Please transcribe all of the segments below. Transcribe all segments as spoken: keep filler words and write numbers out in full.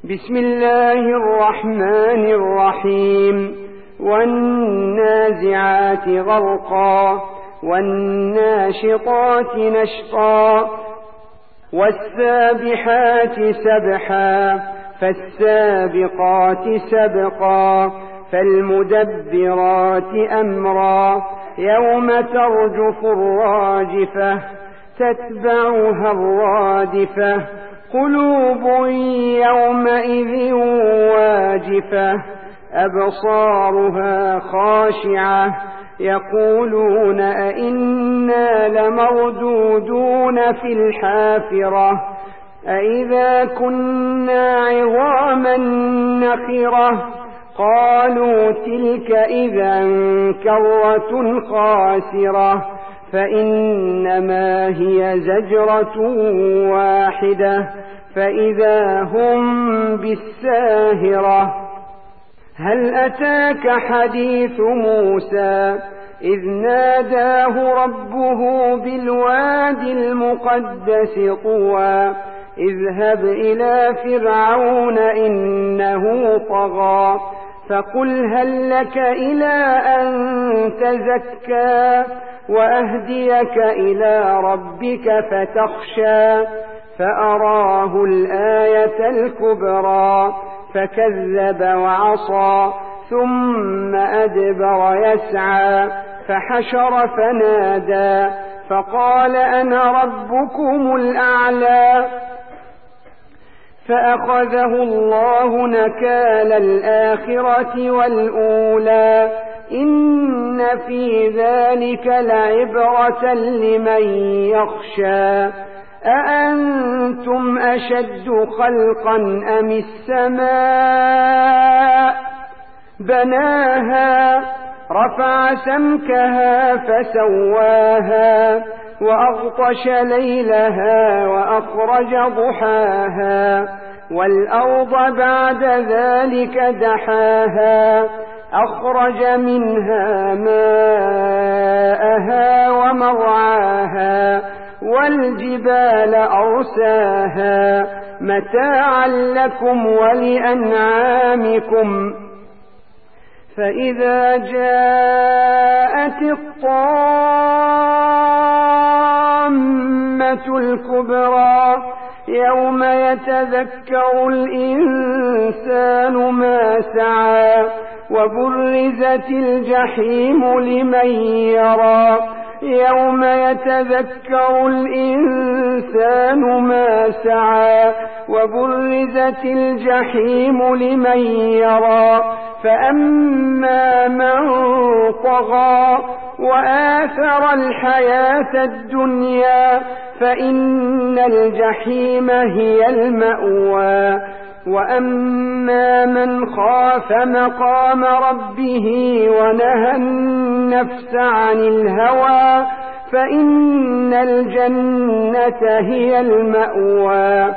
بسم الله الرحمن الرحيم والنازعات غرقا والناشطات نشطا والسابحات سبحا فالسابقات سبقا فالمدبرات أمرا يوم ترجف الراجفة تتبعها الرادفة قلوب يومئذ واجفة أبصارها خاشعة يقولون أئنا لمردودون في الحافرة أئذا كنا عظاما نخرة قالوا تلك إذا كرة خاسرة فإنما هي زجرة واحدة فإذا هم بالساهرة هل أتاك حديث موسى إذ ناداه ربه بالوادي المقدس طوى اذهب إلى فرعون إنه طغى فقل هل لك إلى أن تزكى وأهديك إلى ربك فتخشى فأراه الآية الكبرى فكذب وعصى ثم أدبر يسعى فحشر فنادى فقال أنا ربكم الأعلى فأخذه الله نكال الآخرة والأولى إن في ذلك لعبرة لمن يخشى أأنتم أشد خلقا أم السماء بناها رفع سمكها فسواها وأغطش ليلها وأخرج ضحاها والأرض بعد ذلك دحاها أخرج منها ماءها ومرعاها والجبال أرساها متاعا لكم ولأنعامكم فإذا جاءت الطامة الكبرى يوم يتذكر الإنسان ما سعى وبرزت الجحيم لمن يرى يوم يتذكر الإنسان ما سعى وبرزت الجحيم لمن يرى فأما من طغى وآثر الحياة الدنيا فإن الجحيم هي المأوى وأما من خاف مقام ربه ونهى النفس عن الهوى فإن الجنة هي المأوى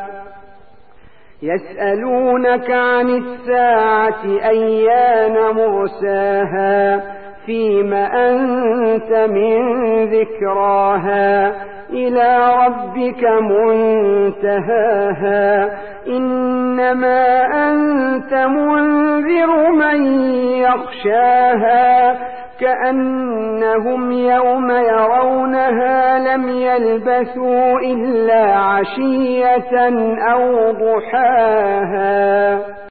يسألونك عن الساعة أيان مرساها فيم أنت من ذكراها إلى ربك منتهاها إنما أنت منذر من يخشاها كأنهم يوم يرونها لم يلبثوا إلا عشية أو ضحاها.